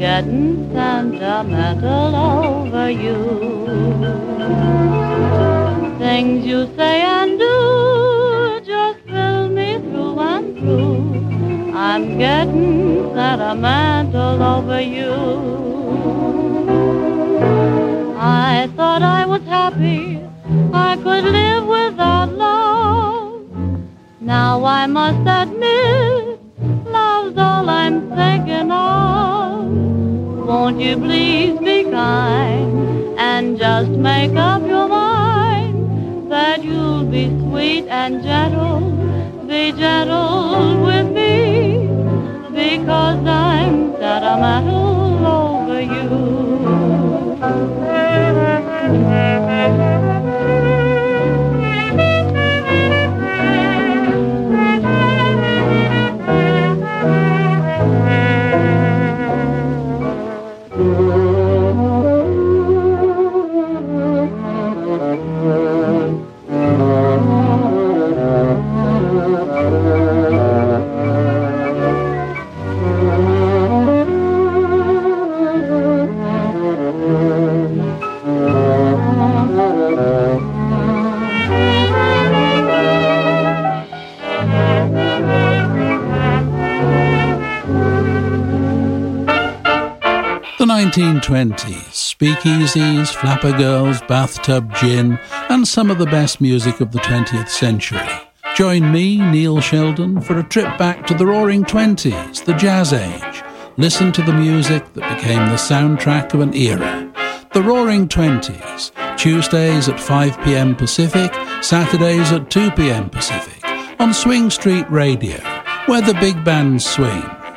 getting sentimental over you. Things you say and do just fill me through and through. I'm getting sentimental over you. I thought I was happy, I could live without love. Now I must admit, love's all I'm thinking of. Won't you please be kind and just make up your mind that you'll be sweet and gentle, be gentle with me, because I'm sentimental over you. The 1920s, speakeasies, flapper girls, bathtub gin, and some of the best music of the 20th century. Join me, Neil Sheldon, for a trip back to the Roaring Twenties, the Jazz Age. Listen to the music that became the soundtrack of an era. The Roaring Twenties, Tuesdays at 5 p.m. Pacific, Saturdays at 2 p.m. Pacific, on Swing Street Radio, where the big bands swing.